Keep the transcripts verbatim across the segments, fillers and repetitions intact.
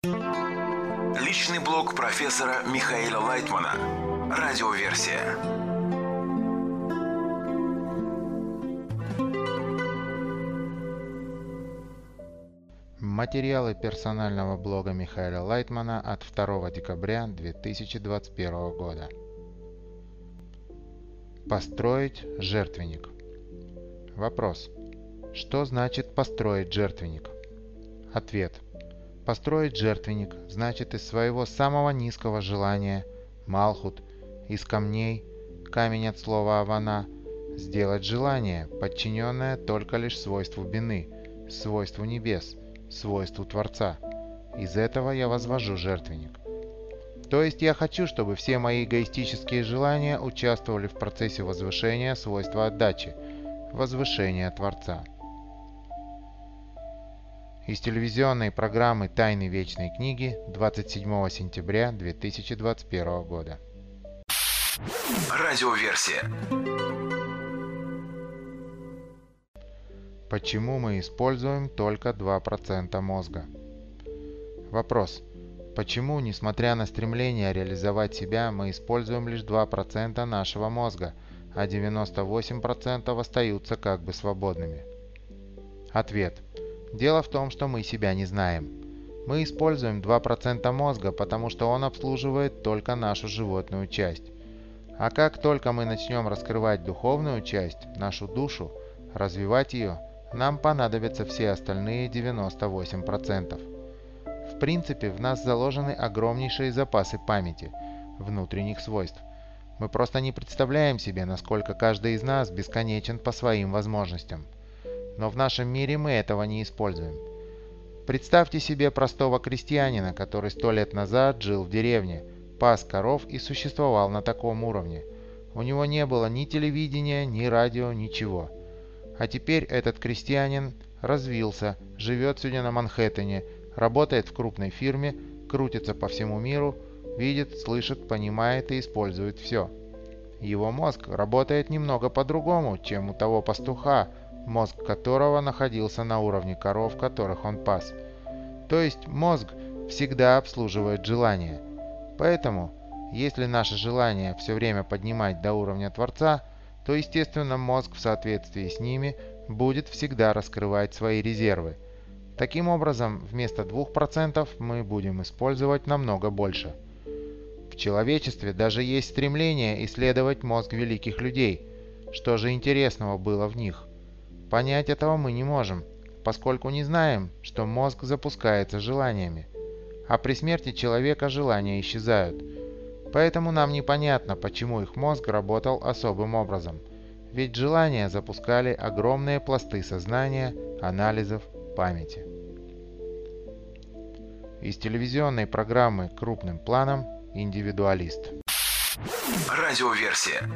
Личный блог профессора Михаила Лайтмана. Радиоверсия. Материалы персонального блога Михаила Лайтмана от второго декабря две тысячи двадцать первого года. Построить жертвенник. Вопрос. Что значит построить жертвенник? Ответ. Построить жертвенник значит из своего самого низкого желания, малхут, из камней, камень от слова авана, сделать желание, подчиненное только лишь свойству бины, свойству небес, свойству Творца. Из этого я возвожу жертвенник. То есть я хочу, чтобы все мои эгоистические желания участвовали в процессе возвышения свойства отдачи, возвышения Творца. Из телевизионной программы «Тайны Вечной Книги» двадцать седьмого сентября две тысячи двадцать первого года. Радиоверсия. Почему мы используем только два процента мозга? Вопрос. Почему, несмотря на стремление реализовать себя, мы используем лишь два процента нашего мозга, а девяносто восемь процентов остаются как бы свободными? Ответ. Дело в том, что мы себя не знаем. Мы используем два процента мозга, потому что он обслуживает только нашу животную часть. А как только мы начнем раскрывать духовную часть, нашу душу, развивать ее, нам понадобятся все остальные девяносто восемь процентов. В принципе, в нас заложены огромнейшие запасы памяти, внутренних свойств. Мы просто не представляем себе, насколько каждый из нас бесконечен по своим возможностям. Но в нашем мире мы этого не используем. Представьте себе простого крестьянина, который сто лет назад жил в деревне, пас коров и существовал на таком уровне. У него не было ни телевидения, ни радио, ничего. А теперь этот крестьянин развился, живет сегодня на Манхэттене, работает в крупной фирме, крутится по всему миру, видит, слышит, понимает и использует все. Его мозг работает немного по-другому, чем у того пастуха, мозг которого находился на уровне коров, которых он пас. То есть мозг всегда обслуживает желания. Поэтому, если наше желание все время поднимать до уровня Творца, то, естественно, мозг в соответствии с ними будет всегда раскрывать свои резервы. Таким образом, вместо двух процентов мы будем использовать намного больше. В человечестве даже есть стремление исследовать мозг великих людей. Что же интересного было в них? Понять этого мы не можем, поскольку не знаем, что мозг запускается желаниями. А при смерти человека желания исчезают. Поэтому нам непонятно, почему их мозг работал особым образом. Ведь желания запускали огромные пласты сознания, анализов, памяти. Из телевизионной программы «Крупным планом» «Индивидуалист». Радиоверсия.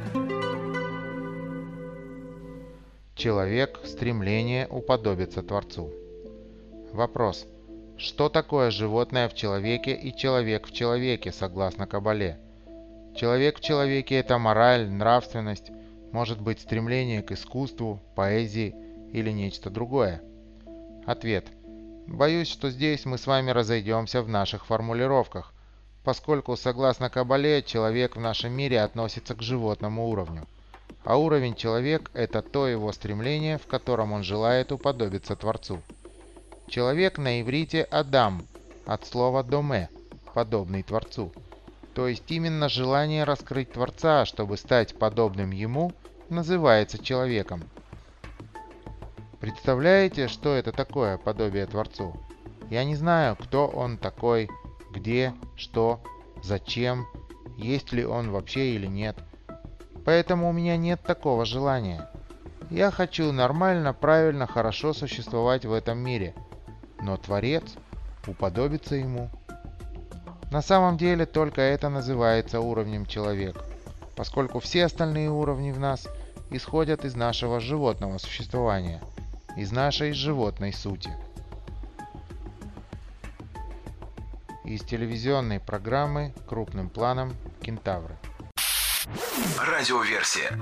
Человек – стремление уподобиться Творцу. Вопрос. Что такое животное в человеке и человек в человеке, согласно Кабале? Человек в человеке – это мораль, нравственность, может быть стремление к искусству, поэзии или нечто другое? Ответ. Боюсь, что здесь мы с вами разойдемся в наших формулировках, поскольку, согласно Кабале, человек в нашем мире относится к животному уровню. А уровень человек – это то его стремление, в котором он желает уподобиться Творцу. Человек на иврите Адам, от слова доме, подобный Творцу. То есть именно желание раскрыть Творца, чтобы стать подобным Ему, называется человеком. Представляете, что это такое подобие Творцу? Я не знаю, кто он такой, где, что, зачем, есть ли он вообще или нет. Поэтому у меня нет такого желания. Я хочу нормально, правильно, хорошо существовать в этом мире. Но Творец уподобится Ему. На самом деле только это называется уровнем человека, поскольку все остальные уровни в нас исходят из нашего животного существования, из нашей животной сути. Из телевизионной программы «Крупным планом» «Кентавры». Радиоверсия.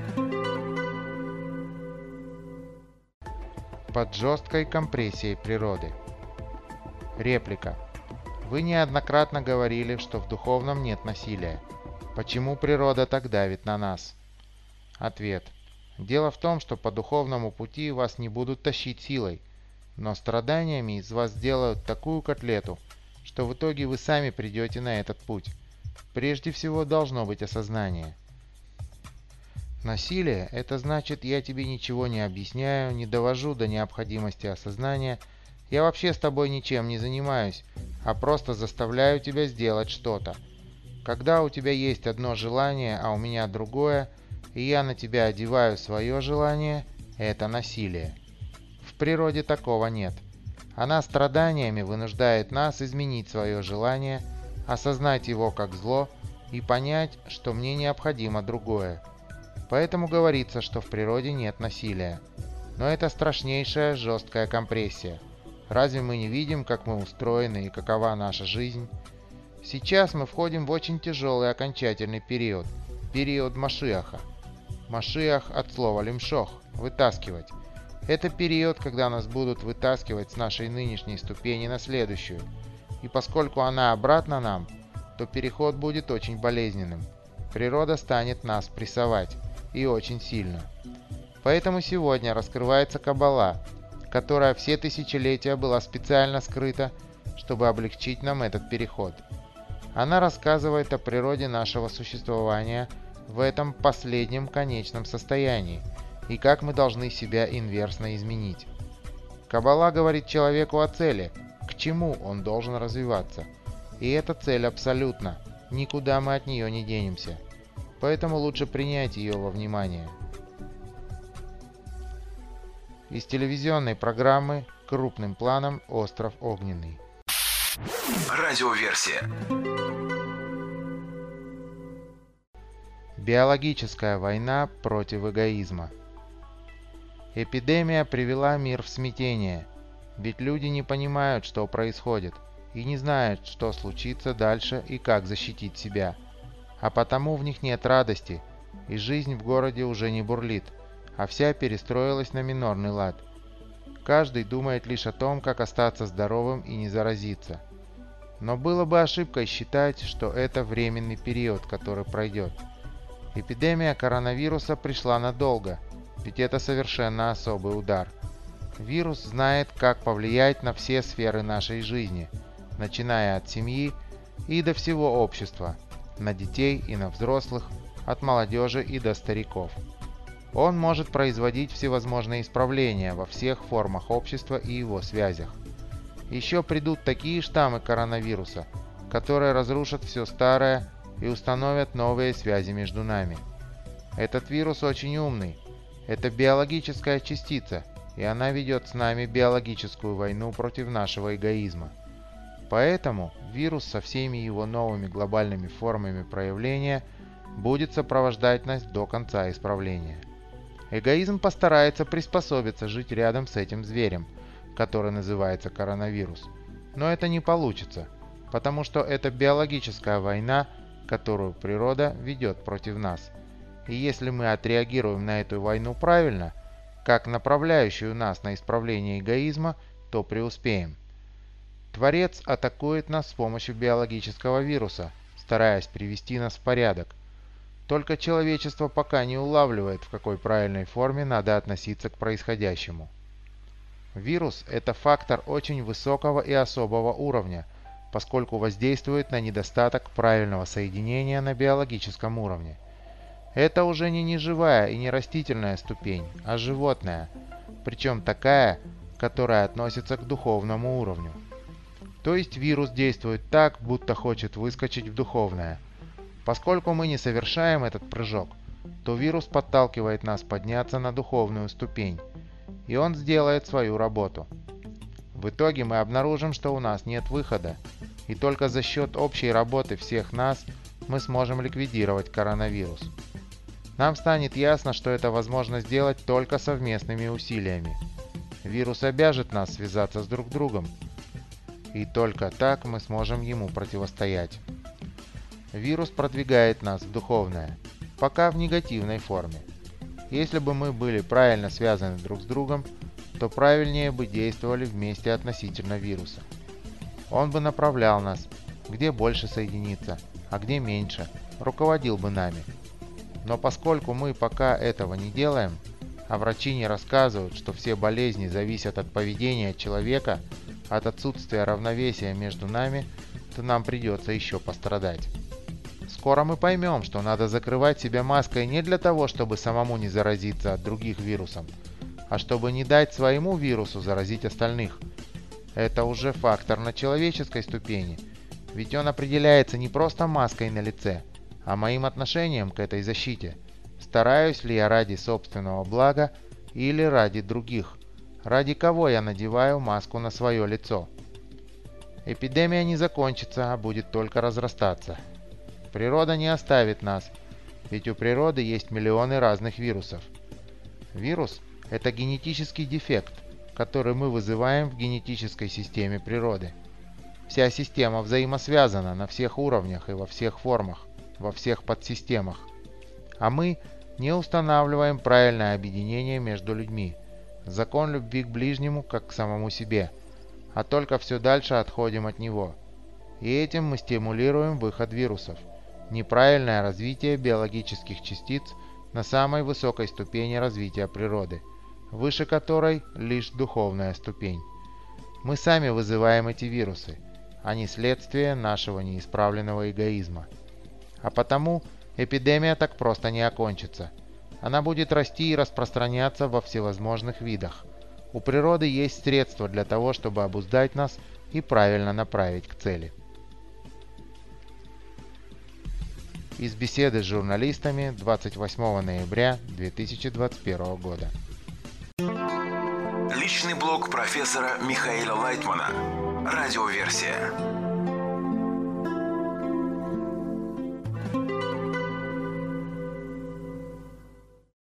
Под жесткой компрессией природы. Реплика. Вы неоднократно говорили, что в духовном нет насилия. Почему природа так давит на нас? Ответ. Дело в том, что по духовному пути вас не будут тащить силой, но страданиями из вас сделают такую котлету, что в итоге вы сами придете на этот путь. Прежде всего должно быть осознание. Насилие – это значит, я тебе ничего не объясняю, не довожу до необходимости осознания, я вообще с тобой ничем не занимаюсь, а просто заставляю тебя сделать что-то. Когда у тебя есть одно желание, а у меня другое, и я на тебя одеваю свое желание, это насилие. В природе такого нет. Она страданиями вынуждает нас изменить свое желание, осознать его как зло и понять, что мне необходимо другое. Поэтому говорится, что в природе нет насилия. Но это страшнейшая жесткая компрессия. Разве мы не видим, как мы устроены и какова наша жизнь? Сейчас мы входим в очень тяжелый окончательный период. Период Машиаха. Машиах от слова лимшох – вытаскивать. Это период, когда нас будут вытаскивать с нашей нынешней ступени на следующую. И поскольку она обратна нам, то переход будет очень болезненным. Природа станет нас прессовать. И очень сильно. Поэтому сегодня раскрывается Каббала, которая все тысячелетия была специально скрыта, чтобы облегчить нам этот переход. Она рассказывает о природе нашего существования в этом последнем конечном состоянии и как мы должны себя инверсно изменить. Каббала говорит человеку о цели, к чему он должен развиваться. И эта цель абсолютна, никуда мы от нее не денемся. Поэтому лучше принять ее во внимание. Из телевизионной программы крупным планом «Остров Огненный». Радиоверсия. Биологическая война против эгоизма. Эпидемия привела мир в смятение, ведь люди не понимают, что происходит, и не знают, что случится дальше и как защитить себя. А потому в них нет радости, и жизнь в городе уже не бурлит, а вся перестроилась на минорный лад. Каждый думает лишь о том, как остаться здоровым и не заразиться. Но было бы ошибкой считать, что это временный период, который пройдет. Эпидемия коронавируса пришла надолго, ведь это совершенно особый удар. Вирус знает, как повлиять на все сферы нашей жизни, начиная от семьи и до всего общества, на детей и на взрослых, от молодежи и до стариков. Он может производить всевозможные исправления во всех формах общества и его связях. Еще придут такие штаммы коронавируса, которые разрушат все старое и установят новые связи между нами. Этот вирус очень умный. Это биологическая частица, и она ведет с нами биологическую войну против нашего эгоизма. Поэтому вирус со всеми его новыми глобальными формами проявления будет сопровождать нас до конца исправления. Эгоизм постарается приспособиться жить рядом с этим зверем, который называется коронавирус. Но это не получится, потому что это биологическая война, которую природа ведет против нас. И если мы отреагируем на эту войну правильно, как направляющую нас на исправление эгоизма, то преуспеем. Творец атакует нас с помощью биологического вируса, стараясь привести нас в порядок. Только человечество пока не улавливает, в какой правильной форме надо относиться к происходящему. Вирус – это фактор очень высокого и особого уровня, поскольку воздействует на недостаток правильного соединения на биологическом уровне. Это уже не неживая и не растительная ступень, а животная, причем такая, которая относится к духовному уровню. То есть вирус действует так, будто хочет выскочить в духовное. Поскольку мы не совершаем этот прыжок, то вирус подталкивает нас подняться на духовную ступень, и он сделает свою работу. В итоге мы обнаружим, что у нас нет выхода, и только за счет общей работы всех нас мы сможем ликвидировать коронавирус. Нам станет ясно, что это возможно сделать только совместными усилиями. Вирус обяжет нас связаться с друг другом, и только так мы сможем ему противостоять. Вирус продвигает нас в духовное, пока в негативной форме. Если бы мы были правильно связаны друг с другом, то правильнее бы действовали вместе относительно вируса. Он бы направлял нас, где больше соединиться, а где меньше, руководил бы нами. Но поскольку мы пока этого не делаем, а врачи не рассказывают, что все болезни зависят от поведения человека, от отсутствия равновесия между нами, то нам придется еще пострадать. Скоро мы поймем, что надо закрывать себя маской не для того, чтобы самому не заразиться от других вирусом, а чтобы не дать своему вирусу заразить остальных. Это уже фактор на человеческой ступени, ведь он определяется не просто маской на лице, а моим отношением к этой защите. Стараюсь ли я ради собственного блага или ради других? Ради кого я надеваю маску на свое лицо? Эпидемия не закончится, а будет только разрастаться. Природа не оставит нас, ведь у природы есть миллионы разных вирусов. Вирус – это генетический дефект, который мы вызываем в генетической системе природы. Вся система взаимосвязана на всех уровнях и во всех формах, во всех подсистемах. А мы не устанавливаем правильное объединение между людьми, закон любви к ближнему как к самому себе, а только все дальше отходим от него. И этим мы стимулируем выход вирусов, неправильное развитие биологических частиц на самой высокой ступени развития природы, выше которой лишь духовная ступень. Мы сами вызываем эти вирусы, а не следствие нашего неисправленного эгоизма. А потому эпидемия так просто не окончится. Она будет расти и распространяться во всевозможных видах. У природы есть средства для того, чтобы обуздать нас и правильно направить к цели. Из беседы с журналистами двадцать восьмого ноября две тысячи двадцать первого года. Личный блог профессора Михаила Лайтмана. Радиоверсия.